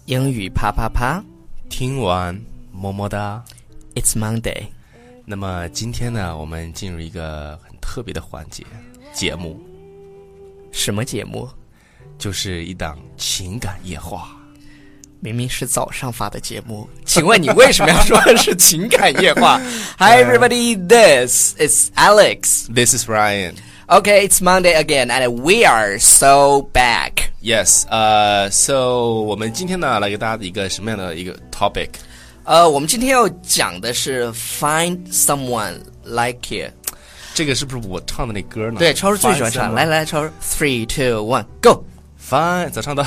英语啪啪啪， 听完么么哒。 It's Monday。 那么今天呢，我们进入一个很特别的环节，节目。 什么节目？ 就是一档情感夜话。 明明是早上发的节目，请问你为什么要说是情感夜话？Hi everybody, this is Alex. This is Ryan. Okay, it's Monday again, and we are so back. Yes, so 我们今天呢，来给大家一个什么样的一个 topic？ 我们今天要讲的是 Find someone like you。 这个是不是我唱的那歌呢？ 对，超叔最喜欢唱。来，超叔 ，3, 2, 1, go。 Find 咋唱的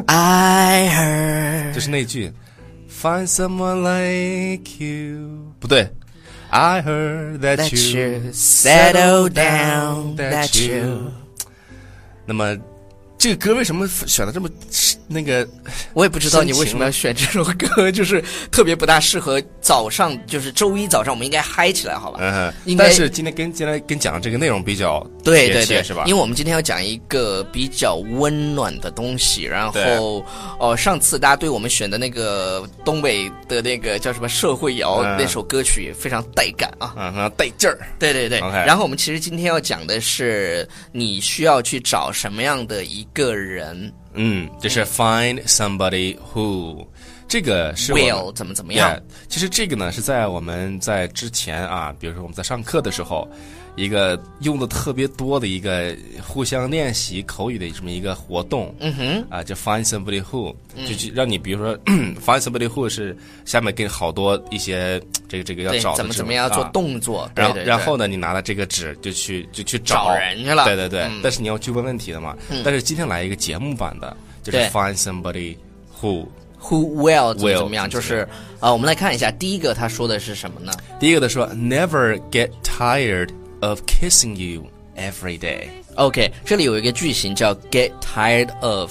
？I heard 就是那句 Find someone like you， 不对。I heard that you settle down, that you。 那么这个歌为什么选的这么那个？ 我也不知道你为什么要选这首歌，就是特别不大适合早上，就是周一早上我们应该嗨起来，好吧？ 但是今天跟讲这个内容比较贴切，是吧？ 因为我们今天要讲一个比较温暖的东西，然后上次大家对我们选的那个东北的那个叫什么社会摇那首歌曲非常带感啊， 带劲儿。 对， okay。 然后我们其实今天要讲的是你需要去找什么样的一个人。 就是 find somebody who， 这个是 will 怎么样。 其实这个呢是在我们在之前啊，比如说我们在上课的时候，一个用的特别多的一个互相练习口语的这么一个活动。就 find somebody who，就让你比如说find somebody who 是下面跟好多一些这个要找的怎么样做动作。 然后呢，你拿了这个纸就去找人去了。 对。但是你要去问问题的嘛。但是今天来一个节目版的，就是 find somebody who will 怎么样？就是我们来看一下，第一个他说的是什么呢？ 第一个他说 Never get tired of kissing you every day。 OK， 这里有一个句型叫 get tired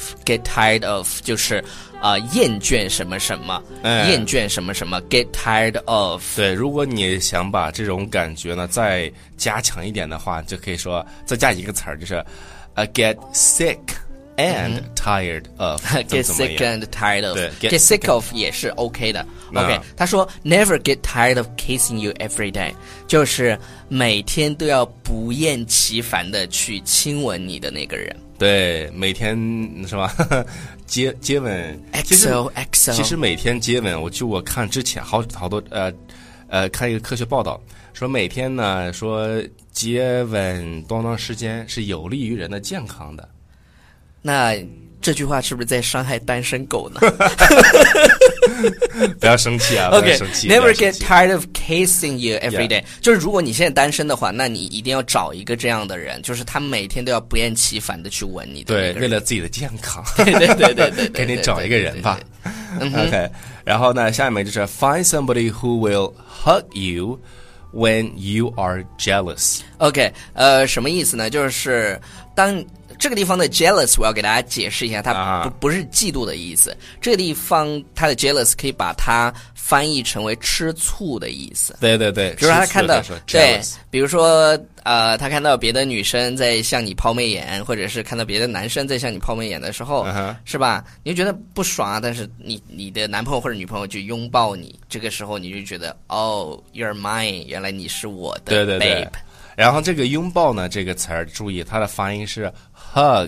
of 就是厌倦什么什么，厌倦什么什么 get tired of。 对，如果你想把这种感觉呢再加强一点的话，就可以说再加一个词儿，就是get sick and tired of。 get sick and tired of。 get sick of 也是 OK 的。OK， 他说 never get tired of kissing you every day， 就是每天都要不厌其烦的去亲吻你的那个人。 对，每天是吧？接吻。 XO。 其实每天接吻，我看之前好多看一个科学报道说，每天呢说接吻多长时间是有利于人的健康的。那这句话是不是在伤害单身狗呢？ 不要生气啊！ Okay, never get tired of kissing you every day。 就是如果你现在单身的话，那你一定要找一个这样的人，就是他每天都要不厌其烦的去吻你的那个人。 对，为了自己的健康。 对， 给你找一个人吧。OK， 然后呢，下面就是 find somebody who will hug you when you are jealous。 OK， 什么意思呢？就是当这个地方的 jealous 我要给大家解释一下，它不是嫉妒的意思。这个地方它的 jealous 可以把它翻译成为吃醋的意思。 对， 比如说他看到，对，比如说他看到别的女生在向你抛媚眼，或者是看到别的男生在向你抛媚眼的时候，是吧？你就觉得不爽啊，但是你的男朋友或者女朋友就拥抱你，这个时候你就觉得you're mine， 原来你是我的 babe。 对。然后这个拥抱呢，这个词儿注意它的发音是 hug。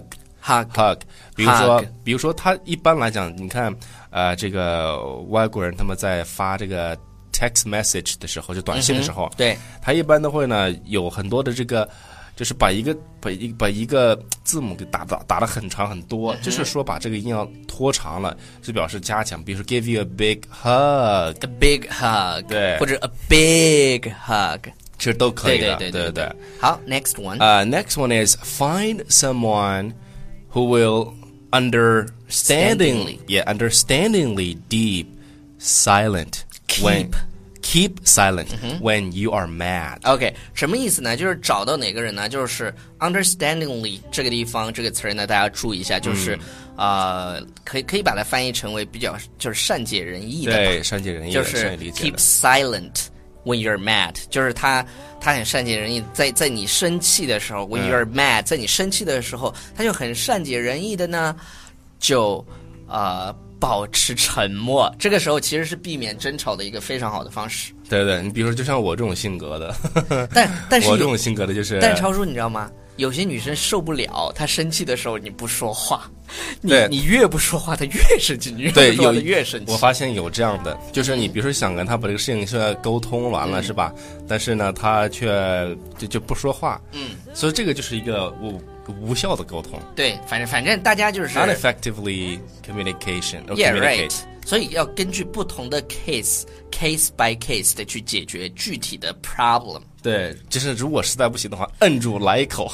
比如说他一般来讲，你看这个外国人他们在发这个 text message 的时候，就短信的时候， 对， 他一般都会呢有很多的这个，就是把一个字母给打得很长很多，就是说把这个音要拖长了，就表示加强。比如说 give you a big hug， a big hug， 对， 或者 a big hug。 其实都可以的。 对。好 ，next one。 Next one is find someone who will understandingly deep silent keep silent when you are mad。 OK， 什么意思呢？就是找到哪个人呢？就是 understandingly 这个地方这个词呢，大家注意一下，就是可以把它翻译成为比较就是善解人意的吧。 对，善解人意的， 就是 keep silent。When you're mad， 就是他很善解人意，在你生气的时候，when you're mad， 在你生气的时候，他就很善解人意的呢，就保持沉默，这个时候其实是避免争吵的一个非常好的方式。 对对，你比如说就像我这种性格的， 但是我这种性格的就是， 但超叔你知道吗？有些女生受不了，她生气的时候你不说话，你越不说话，她越生气，你越不说话，她越生气。 我发现有这样的，就是你比如说想跟她把这个事情去沟通完了，是吧？但是呢，她却就不说话，所以这个就是一个无效的沟通。 对，反正大家就是 uneffectively communication or yeah, communicate。 right. 所以要根据不同的 case by case 的去解决具体的 problem。 对，就是如果实在不行的话，摁住来一口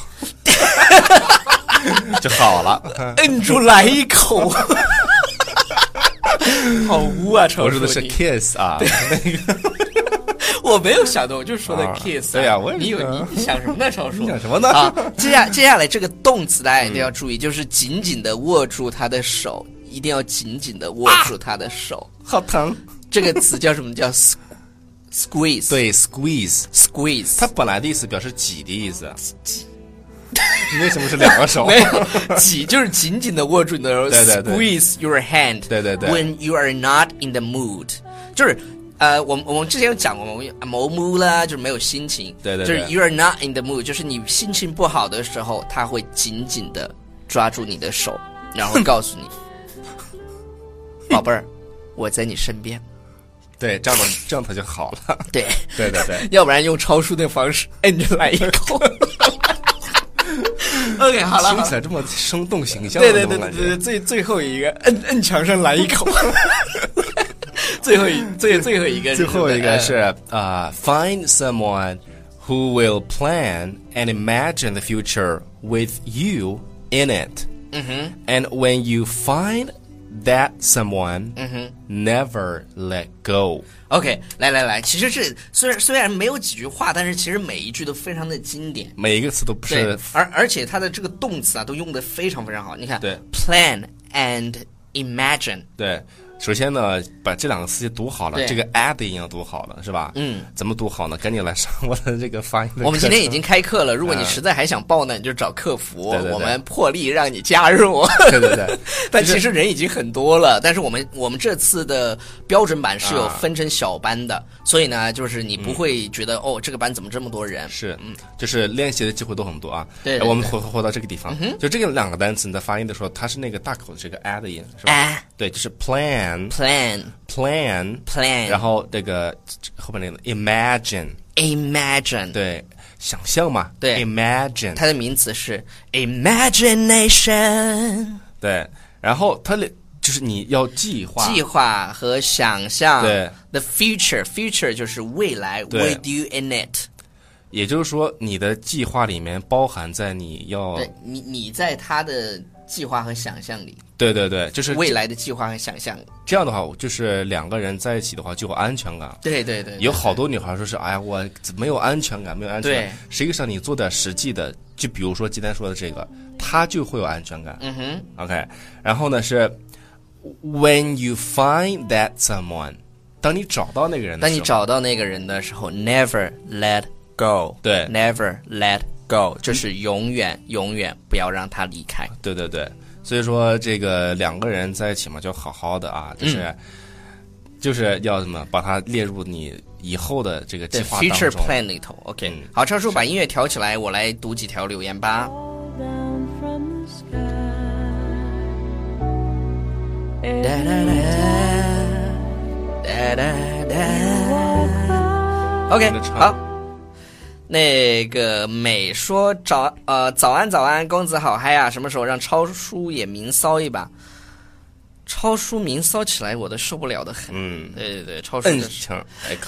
就好了。 摁住来一口，好污啊！超叔， 我说的是 kiss 啊，那个。 我没有想到，我就说的 kiss。 对呀，我也你想什么呢，超叔？ 你想什么呢？ 啊，接下来这个动词大家一定要注意，就是紧紧的握住他的手，一定要紧紧的握住他的手。 好疼！ 这个词叫什么？叫 squeeze。 对 ，squeeze。它本来的意思表示挤的意思。你为什么是两个手？ 没有，挤就是紧紧的握住你的手。 对对对 ，squeeze your hand。 对对对。 When you are not in the mood， 就是。我们之前有讲过谋木啦，就是没有心情。 对对对， 就是 you are not in the mood， 就是你心情不好的时候，他会紧紧的抓住你的手，然后告诉你，宝贝儿，我在你身边。 对，这样他就好了。 对对对对， 要不然用超叔的方式摁着来一口。OK， 好了， 听起来这么生动形象。 对，最后一个摁墙上来一口。最后一个是find someone who will plan and imagine the future with you in it. And when you find that someone, never let go. OK， 来，其实是虽然没有几句话，但是其实每一句都非常的经典， 每一个词都不是。 而且它的这个动词啊，都用得非常非常好。你看， 对 ，plan and imagine， 对。首先呢，把这两个词读好了，这个 add 音要读好了，是吧？怎么读好呢？赶紧来上我的这个发音的课程。 我们今天已经开课了，如果你实在还想报呢，你就找客服， 我们破例让你加入。 对。 但其实人已经很多了，但是我们这次的标准版是有分成小班的，所以呢，就是你不会觉得这个班怎么这么多人？ 是，就是练习的机会都很多啊。 对， 我们回到这个地方，就这个两个单词你在发音的时候，它是那个大口的这个 a 的音，是吧？对，就是 plan， 然后这个后面那个 imagine， 对，想象嘛， 对 ，imagine， 它的名词是 imagination， 对，然后它的就是你要计划和想象， 对 ，the future 就是未来 ，with you in it， 也就是说你的计划里面包含在你要， 对你在他的计划和想象里。 对，就是未来的计划和想象。 这样的话，就是两个人在一起的话就有安全感。 对， 有好多女孩说是，哎呀，我没有安全感，没有安全感。实际上你做点实际的，就比如说今天说的这个，她就会有安全感。OK， 然后呢是 when you find that someone， 当你找到那个人的时候， never let go。 对 ，never let go， 就是永远不要让他离开。 对。所以说，这个两个人在一起嘛，就好好的啊，就是要什么，把它列入你以后的这个计划当中 future plan 里头。OK，好，超叔把音乐调起来，我来读几条留言吧。OK， 好。那个美说早安，公子好嗨啊！什么时候让超叔也明骚一把？超叔明骚起来，我都受不了的很。对，超叔的强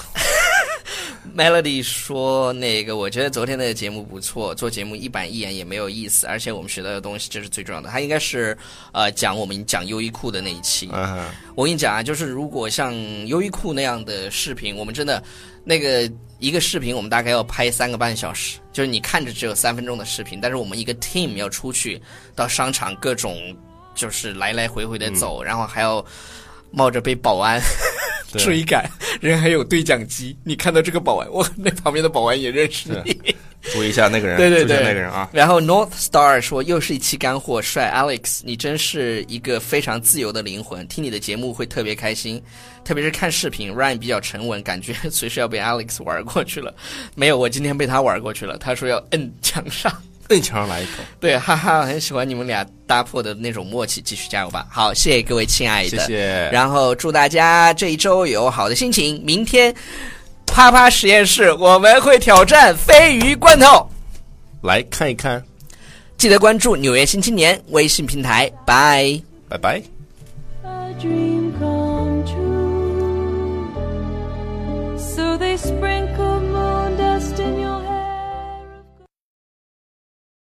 Melody 说那个，我觉得昨天的节目不错，做节目一板一眼也没有意思，而且我们学到的东西这是最重要的。他应该是我们讲优衣库的那一期。我跟你讲啊，就是如果像优衣库那样的视频，我们真的那个一个视频我们大概要拍3个半小时，就是你看着只有3分钟的视频，但是我们一个 team 要出去到商场各种就是来来回回的走，然后还要冒着被保安追赶，人还有对讲机，你看到这个保安，那旁边的保安也认识你。 注意一下那个人， 对对对， 那个人啊。 然后 North Star 说又是一期干货，帅 Alex， 你真是一个非常自由的灵魂，听你的节目会特别开心，特别是看视频 Ryan 比较沉稳，感觉随时要被 Alex 玩过去了。没有，我今天被他玩过去了，他说要摁墙上来一口。 对，哈哈，很喜欢你们俩搭破的那种默契，继续加油吧。好，谢谢各位亲爱的， 谢谢。 然后祝大家这一周有好的心情，明天啪啪实验室我们会挑战鲱鱼罐头， 来看一看。 记得关注纽约新青年微信平台，拜拜拜。